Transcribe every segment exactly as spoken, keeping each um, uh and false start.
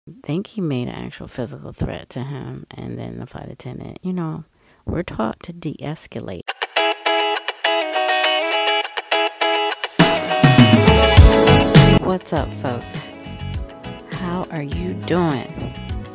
think he made an actual physical threat to him, and then the flight attendant, you know, we're taught to de-escalate. What's up, folks? How are you doing?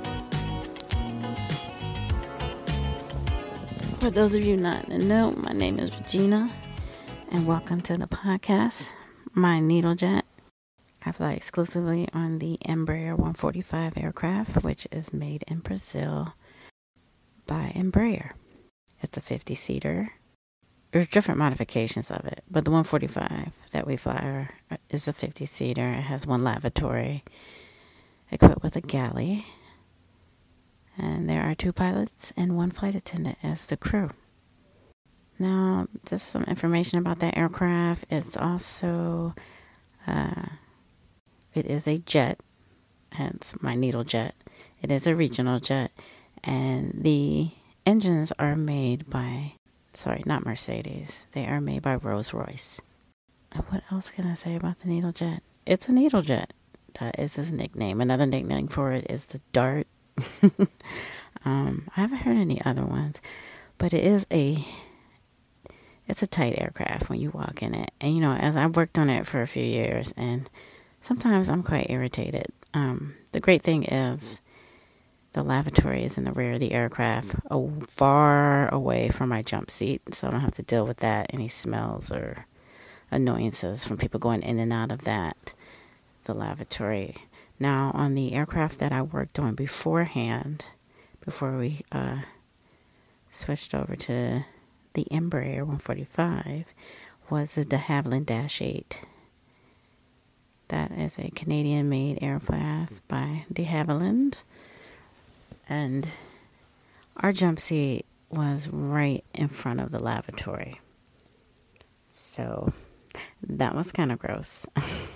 For those of you not in the know, my name is Regina, and welcome to the podcast, My Needle Jet. I fly exclusively on the Embraer one forty-five aircraft, which is made in Brazil by Embraer. It's a fifty-seater. There's different modifications of it, but the one forty-five that we fly is a fifty-seater. It has one lavatory equipped with a galley, and there are two pilots and one flight attendant as the crew. Now, just some information about that aircraft. It's also, uh, it is a jet, hence my needle jet. It is a regional jet, and the engines are made by, sorry, not Mercedes. They are made by Rolls-Royce. And what else can I say about the needle jet? It's a needle jet. That is his nickname. Another nickname for it is the Dart. um, I haven't heard any other ones, but it is a, it's a tight aircraft when you walk in it. And, you know, as I've worked on it for a few years, and sometimes I'm quite irritated. Um, the great thing is the lavatory is in the rear of the aircraft, oh, far away from my jump seat, so I don't have to deal with that, any smells or annoyances from people going in and out of that, the lavatory. Now, on the aircraft that I worked on beforehand, before we uh, switched over to the Embraer one forty-five, was the de Havilland Dash eight. That is a Canadian-made aircraft by de Havilland. And our jump seat was right in front of the lavatory. So that was kind of gross.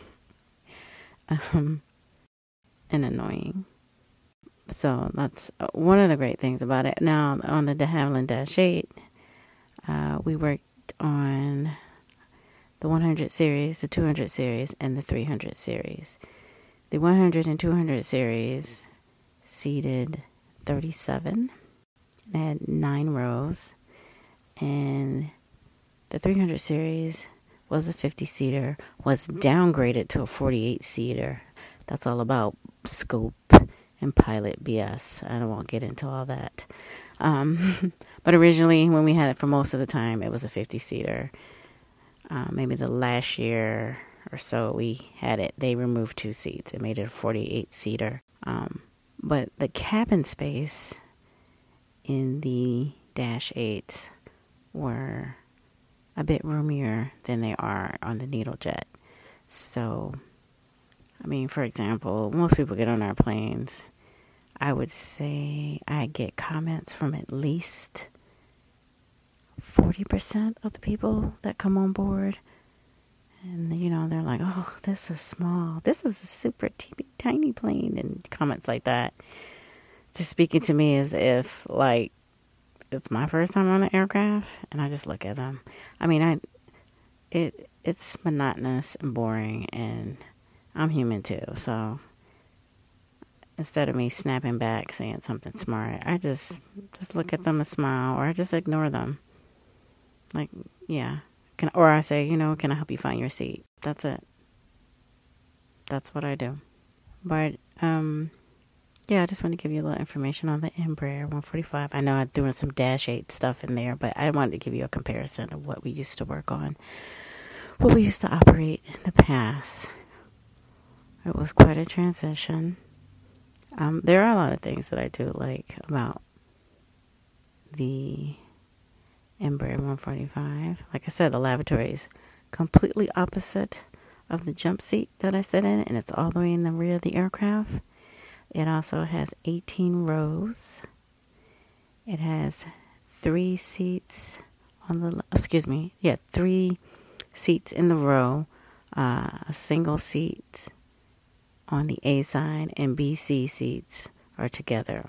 um, and annoying. So that's one of the great things about it. Now, on the de Havilland Dash eight, uh, we worked on the one hundred series, the two hundred series, and the three hundred series. The one hundred and two hundred series seated thirty-seven and had nine rows, and the three hundred series was a fifty-seater, was downgraded to a forty-eight-seater. That's all about scope and pilot B S. I don't want to get into all that. Um, but originally, when we had it for most of the time, it was a fifty-seater. Uh, maybe the last year or so we had it, they removed two seats. It made it a forty-eight-seater. Um, but the cabin space in the Dash eights were a bit roomier than they are on the needle jet. So, I mean, for example, most people get on our planes. I would say I get comments from at least forty percent of the people that come on board. And, you know, they're like, oh, this is small. This is a super teeny, tiny plane. And comments like that. Just speaking to me as if, like, it's my first time on an aircraft. And I just look at them. I mean, I it it's monotonous and boring. And I'm human, too. So instead of me snapping back, saying something smart, I just, just look at them and smile. Or I just ignore them. Like, yeah. Can, or I say, you know, can I help you find your seat? That's it. That's what I do. But, um, yeah, I just want to give you a little information on the Embraer one forty-five. I know I threw in some Dash eight stuff in there, but I wanted to give you a comparison of what we used to work on, what we used to operate in the past. It was quite a transition. Um, there are a lot of things that I do like about the Embraer one forty-five. Like I said, the lavatory is completely opposite of the jump seat that I sit in, and it's all the way in the rear of the aircraft. It also has eighteen rows. It has three seats on the, excuse me, yeah, three seats in the row, uh, a single seat on the A side, and B, C seats are together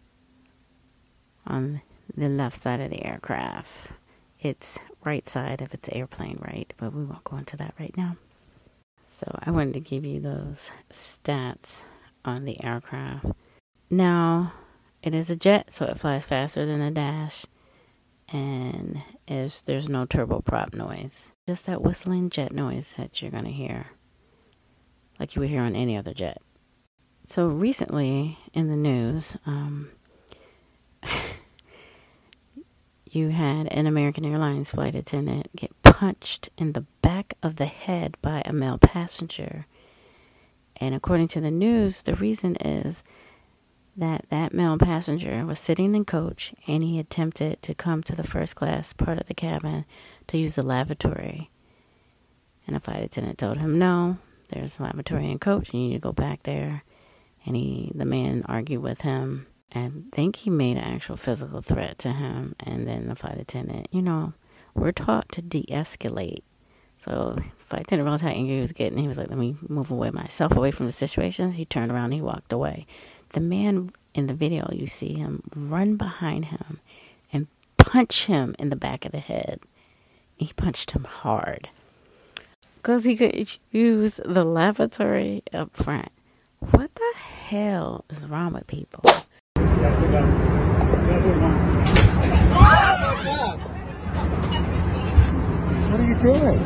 on the left side of the aircraft. It's right side if it's airplane right, but we won't go into that right now. So I wanted to give you those stats on the aircraft. Now, it is a jet, so it flies faster than a dash, and is there's no turboprop noise. Just that whistling jet noise that you're going to hear, like you would hear on any other jet. So recently in the news, um, you had an American Airlines flight attendant get punched in the back of the head by a male passenger. And according to the news, the reason is that that male passenger was sitting in coach and he attempted to come to the first class part of the cabin to use the lavatory. And the flight attendant told him, no, there's a lavatory in coach and you need to go back there. And he, the man argued with him and I think he made an actual physical threat to him. And then the flight attendant, you know, we're taught to de-escalate. So the flight attendant realized how angry he was getting. He was like, let me move away myself away from the situation. He turned around and he walked away. The man in the video, you see him run behind him and punch him in the back of the head. He punched him hard because he could use the lavatory up front. What the hell is wrong with people? That's enough. What are you doing?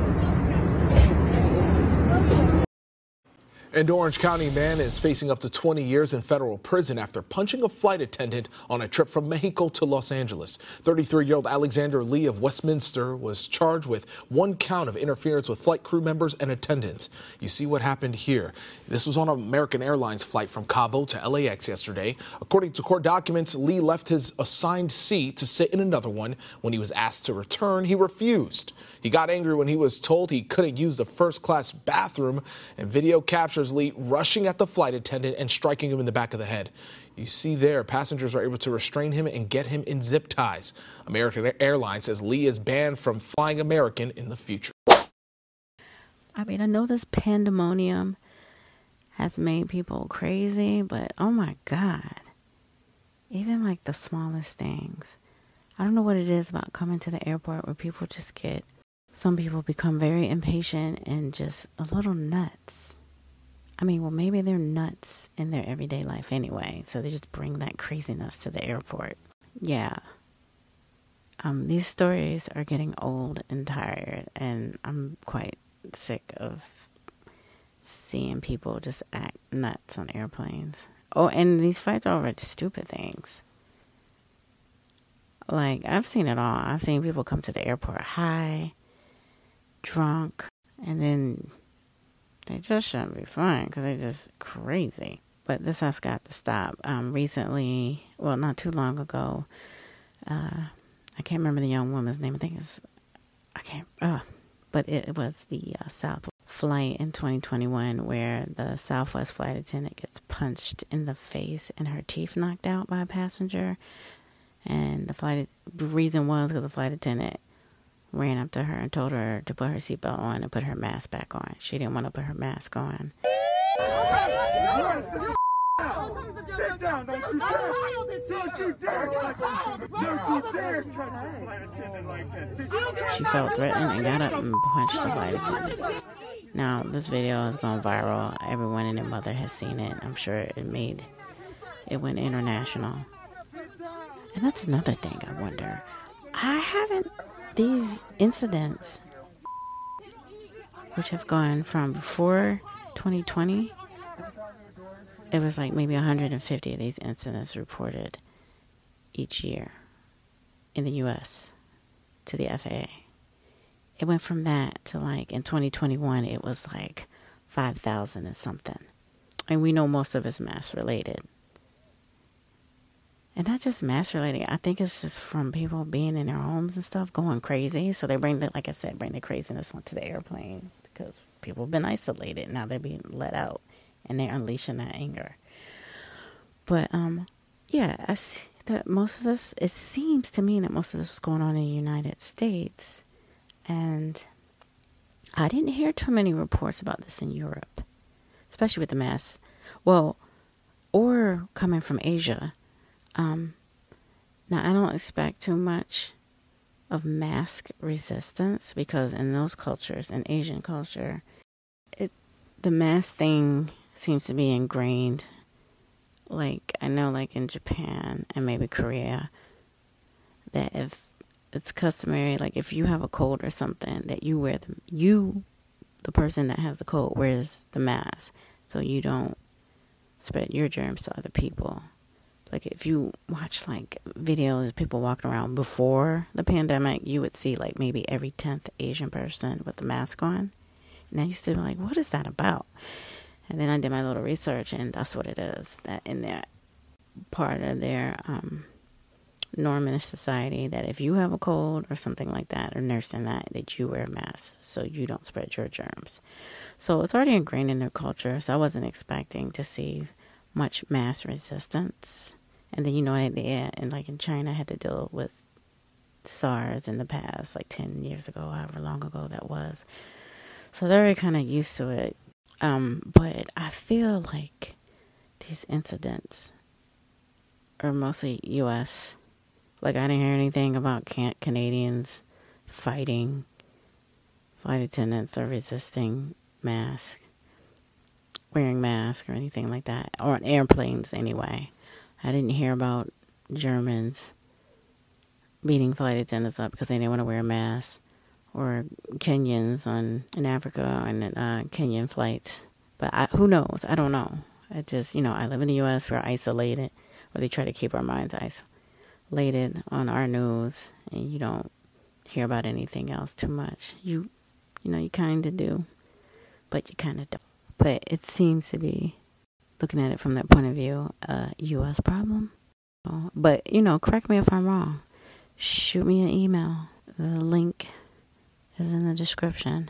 An Orange County man is facing up to twenty years in federal prison after punching a flight attendant on a trip from Mexico to Los Angeles. thirty-three-year-old Alexander Lee of Westminster was charged with one count of interference with flight crew members and attendants. You see what happened here. This was on an American Airlines flight from Cabo to L A X yesterday. According to court documents, Lee left his assigned seat to sit in another one. When he was asked to return, he refused. He got angry when he was told he couldn't use the first-class bathroom, and video captures Lee rushing at the flight attendant and striking him in the back of the head. You see there, passengers were able to restrain him and get him in zip ties. American Airlines says Lee is banned from flying American in the future. I mean, I know this pandemonium has made people crazy, but oh my God, even like the smallest things. I don't know what it is about coming to the airport where people just get, some people become very impatient and just a little nuts. I mean, well, maybe they're nuts in their everyday life anyway, so they just bring that craziness to the airport. Yeah. Um, these stories are getting old and tired, and I'm quite sick of seeing people just act nuts on airplanes. Oh, and these fights are over stupid things. Like, I've seen it all. I've seen people come to the airport high, drunk, and then they just shouldn't be flying because they're just crazy. But this has got to stop. Um, recently, well, not too long ago, uh, I can't remember the young woman's name. I think it's, I can't, uh, but it, it was the uh, South flight in twenty twenty-one where the Southwest flight attendant gets punched in the face and her teeth knocked out by a passenger. And the flight, the reason was because the flight attendant ran up to her and told her to put her seatbelt on and put her mask back on. She didn't want to put her mask on. Sit down, don't you dare! Don't you dare touch a Don't you dare touch a flight attendant like this! She felt threatened and got up and punched the flight attendant. Now, this video has gone viral. Everyone and their mother has seen it. I'm sure it made, it went international. And that's another thing I wonder. I haven't, these incidents, which have gone from before twenty twenty, it was like maybe one hundred fifty of these incidents reported each year in the U S to the F A A. It went from that to like in twenty twenty-one, it was like five thousand and something. And we know most of it's mass related. And not just mass related. I think it's just from people being in their homes and stuff, going crazy. So they bring the, like I said, bring the craziness onto the airplane because people have been isolated. Now they're being let out and they're unleashing that anger. But, um, yeah, I see that most of this, it seems to me that most of this was going on in the United States. And I didn't hear too many reports about this in Europe, especially with the mass. Well, or coming from Asia. Um, now, I don't expect too much of mask resistance because in those cultures, in Asian culture, it, the mask thing seems to be ingrained. Like, I know, like, in Japan and maybe Korea, that if it's customary, like, if you have a cold or something, that you wear the, you, the person that has the cold, wears the mask, so you don't spread your germs to other people. Like, if you watch, like, videos of people walking around before the pandemic, you would see, like, maybe every tenth Asian person with the mask on. And I used to be like, what is that about? And then I did my little research, and that's what it is. That in their part of their um, norm in society, that if you have a cold or something like that, or nursing that, that you wear a mask so you don't spread your germs. So it's already ingrained in their culture, so I wasn't expecting to see much mask resistance. And then, you know, they, and like in China, had to deal with SARS in the past, like ten years ago, however long ago that was. So they're kind of used to it. Um, but I feel like these incidents are mostly U S Like, I didn't hear anything about can- Canadians fighting flight attendants or resisting masks, wearing masks or anything like that, or on airplanes anyway. I didn't hear about Germans beating flight attendants up because they didn't want to wear a mask, or Kenyans on in Africa on uh, Kenyan flights. But I, who knows? I don't know. I just, you know, I live in the U S We're isolated, or they try to keep our minds isolated on our news, and you don't hear about anything else too much. You, you know, you kind of do, but you kind of don't. But it seems to be, looking at it from that point of view, a U S problem. But, you know, correct me if I'm wrong. Shoot me an email. The link is in the description.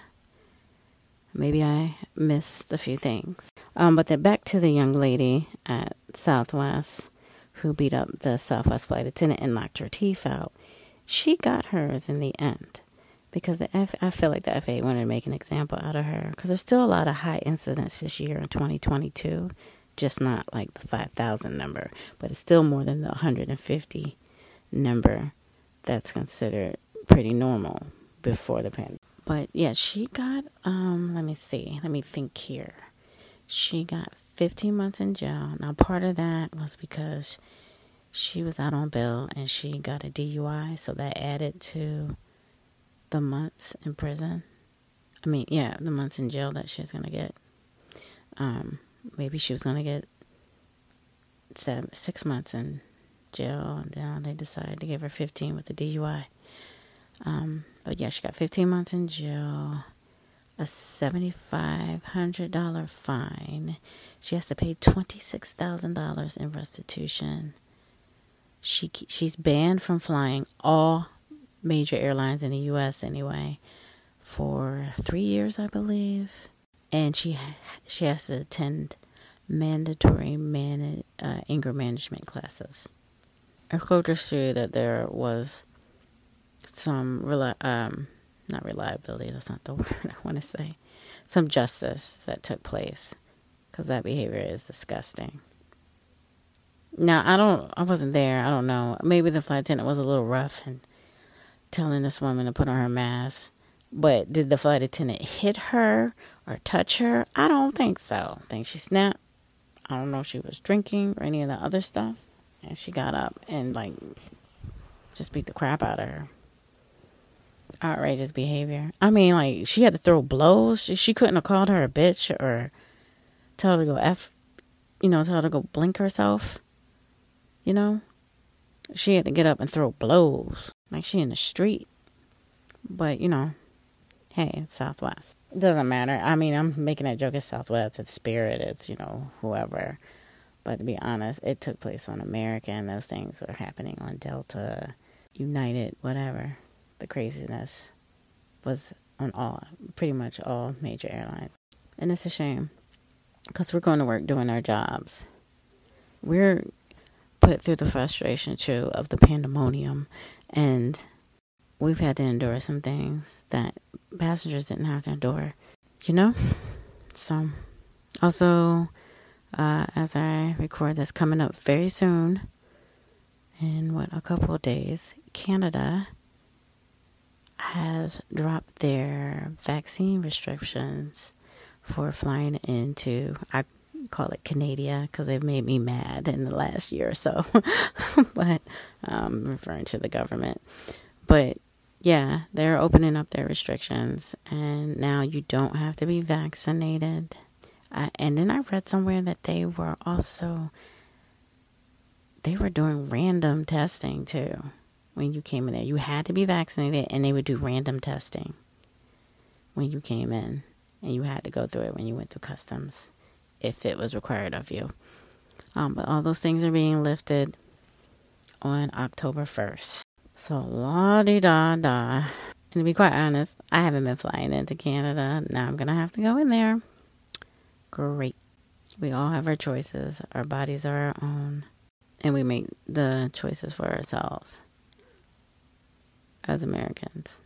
Maybe I missed a few things. Um, but then back to the young lady at Southwest who beat up the Southwest flight attendant and knocked her teeth out. She got hers in the end because the F- I feel like the F A A wanted to make an example out of her, because there's still a lot of high incidents this year in twenty twenty-two, just not like the five thousand number, but it's still more than the one hundred fifty number that's considered pretty normal before the pandemic. But yeah, she got, um, let me see, let me think here. She got fifteen months in jail. Now, part of that was because she was out on bail and she got a D U I, so that added to the months in prison. I mean, yeah, the months in jail that she was going to get. Um, maybe she was going to get seven, six months in jail, and then they decided to give her fifteen with the D U I. Um, but yeah, she got fifteen months in jail, a seven thousand five hundred dollars fine. She has to pay twenty-six thousand dollars in restitution. She She's banned from flying all major airlines in the U S anyway for three years, I believe. And she she has to attend mandatory man, uh, anger management classes. I quote her through that there was some, um, not reliability, that's not the word I want to say, some justice that took place, because that behavior is disgusting. Now, I don't, I wasn't there, I don't know, maybe the flight attendant was a little rough and telling this woman to put on her mask, but did the flight attendant hit her or touch her? I don't think so. I think she snapped. I don't know if she was drinking or any of the other stuff, and she got up and, like, just beat the crap out of her. Outrageous behavior. I mean, like, she had to throw blows. She, she couldn't have called her a bitch or tell her to go F, you know, tell her to go blink herself, you know? She had to get up and throw blows, like she in the street. But, you know, hey, it's Southwest. It doesn't matter. I mean, I'm making that joke at Southwest. It's Spirit. It's, you know, whoever. But to be honest, it took place on American. Those things were happening on Delta, United, whatever. The craziness was on all, pretty much all major airlines. And it's a shame, because we're going to work doing our jobs. We're put through the frustration, too, of the pandemonium, and we've had to endure some things that passengers didn't have to endure, you know? So, also, uh, as I record this, coming up very soon, in what, a couple of days, Canada has dropped their vaccine restrictions for flying into, I call it Canada because they've made me mad in the last year or so. But um, referring to the government. But yeah, they're opening up their restrictions, and now you don't have to be vaccinated. Uh, and then I read somewhere that they were also, they were doing random testing too. When you came in there, you had to be vaccinated, and they would do random testing when you came in, and you had to go through it when you went through customs, if it was required of you. Um, but all those things are being lifted on October first. So, la-di-da-da. And to be quite honest, I haven't been flying into Canada. Now I'm going to have to go in there. Great. We all have our choices. Our bodies are our own. And we make the choices for ourselves as Americans.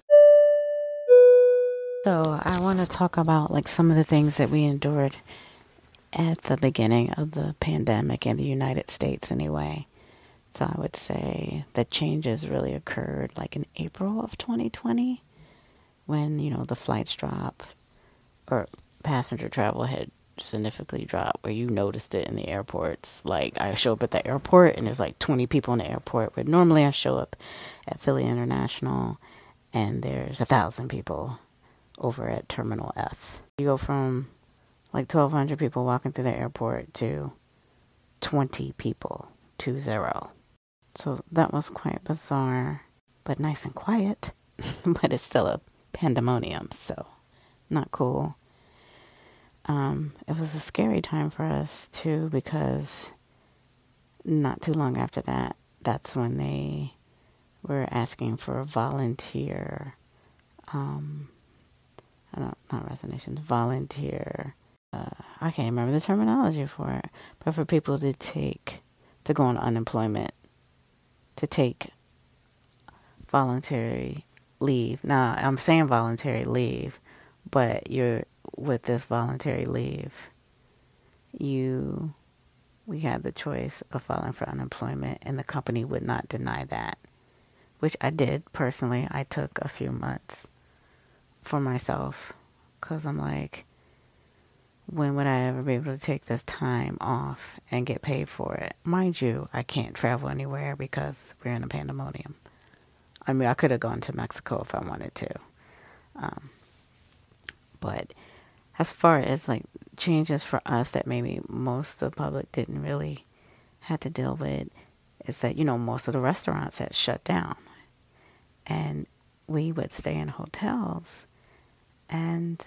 So I want to talk about like some of the things that we endured at the beginning of the pandemic in the United States anyway. So I would say the changes really occurred like in April of twenty twenty when, you know, the flights dropped or passenger travel had significantly dropped, where you noticed it in the airports. Like I show up at the airport and there's like twenty people in the airport, but normally I show up at Philly International and there's a thousand people over at Terminal F. You go from like twelve hundred people walking through the airport to twenty people, two zero. So that was quite bizarre, but nice and quiet. But it's still a pandemonium, so not cool. Um, it was a scary time for us too, because not too long after that, that's when they were asking for volunteer, um, I don't, not resignations, volunteer, uh, I can't remember the terminology for it, but for people to take, to go on unemployment, to take voluntary leave. Now, I'm saying voluntary leave, but you're, with this voluntary leave, you, we had the choice of filing for unemployment, and the company would not deny that, which I did personally. I took a few months for myself, because I'm like, when would I ever be able to take this time off and get paid for it? Mind you, I can't travel anywhere because we're in a pandemonium. I mean, I could have gone to Mexico if I wanted to. Um, but as far as like changes for us that maybe most of the public didn't really have to deal with, is that, you know, most of the restaurants had shut down. And we would stay in hotels and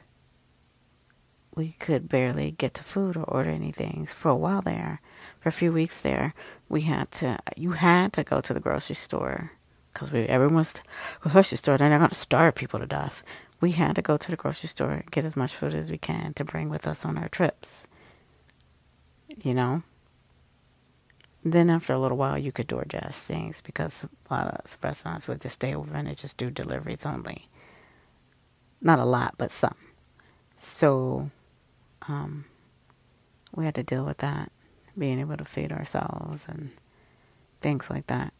we could barely get to food or order anything for a while there. For a few weeks there, we had to, you had to go to the grocery store, because we, everyone's, the grocery store, they're not going to starve people to death. We had to go to the grocery store and get as much food as we can to bring with us on our trips. You know? Then after a little while, you could DoorDash things, because a lot of restaurants would just stay open and just do deliveries only. Not a lot, but some. So, um, we had to deal with that, being able to feed ourselves and things like that.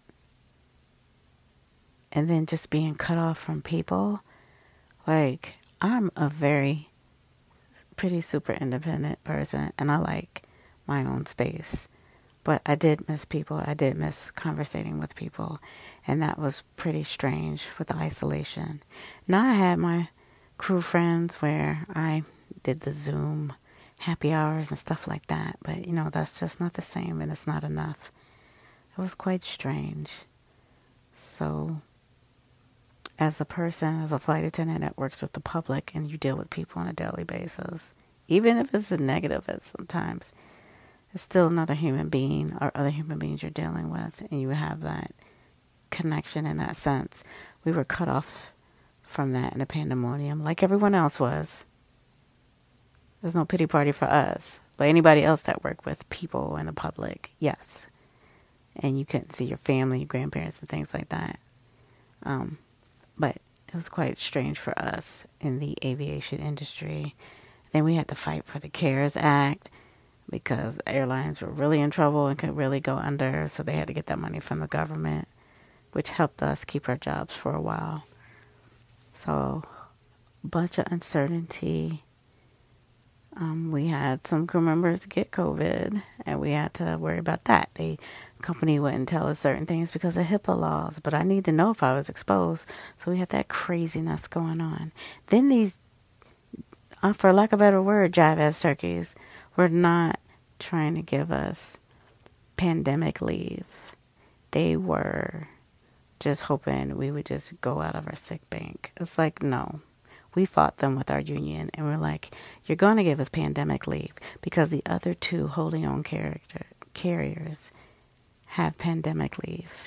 And then just being cut off from people. Like, I'm a very pretty super independent person, and I like my own space. But I did miss people. I did miss conversating with people, and that was pretty strange with the isolation. Now I had my crew friends where I did the Zoom happy hours and stuff like that, but, you know, that's just not the same, and it's not enough. It was quite strange. So, as a person, as a flight attendant that works with the public, and you deal with people on a daily basis, even if it's a negative at sometimes, it's still another human being or other human beings you're dealing with, and you have that connection in that sense. We were cut off from that in a pandemonium, like everyone else was. There's no pity party for us, but anybody else that worked with people in the public, yes. And you couldn't see your family, your grandparents, and things like that. Um, but it was quite strange for us in the aviation industry. Then we had to fight for the CARES Act, because airlines were really in trouble and could really go under, so they had to get that money from the government, which helped us keep our jobs for a while. So, a bunch of uncertainty, Um, we had some crew members get COVID, and we had to worry about that. The company wouldn't tell us certain things because of HIPAA laws, but I need to know if I was exposed. So we had that craziness going on. Then these, uh, for lack of a better word, jive-ass turkeys were not trying to give us pandemic leave. They were just hoping we would just go out of our sick bank. It's like, no. We fought them with our union, and we're like, you're going to give us pandemic leave because the other two wholly owned character, carriers have pandemic leave.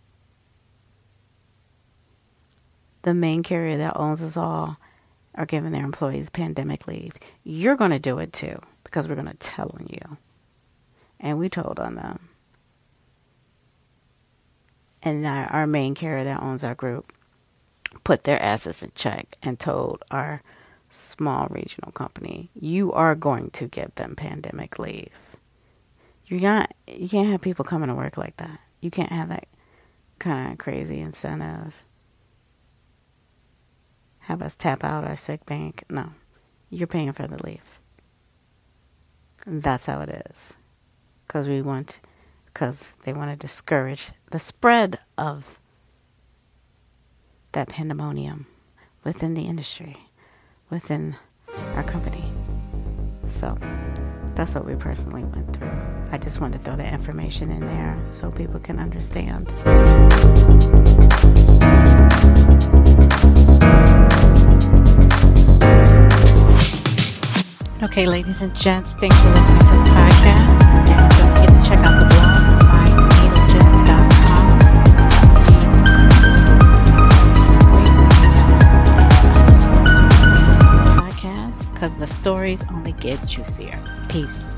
The main carrier that owns us all are giving their employees pandemic leave. You're going to do it too because we're going to tell on you. And we told on them. And our, our main carrier that owns our group put their asses in check and told our small regional company, you are going to give them pandemic leave. You're not, you can't have people coming to work like that. You can't have that kind of crazy incentive. Have us tap out our sick bank. No, you're paying for the leave. That's how it is. Because we want, because they want to discourage the spread of that pandemonium within the industry, within our company. So that's what we personally went through. I just wanted to throw that information in there so people can understand. Okay, ladies and gents, thanks for listening to the podcast. And don't forget to check out the blog, my needle gym dot com. Because the stories only get juicier. Peace.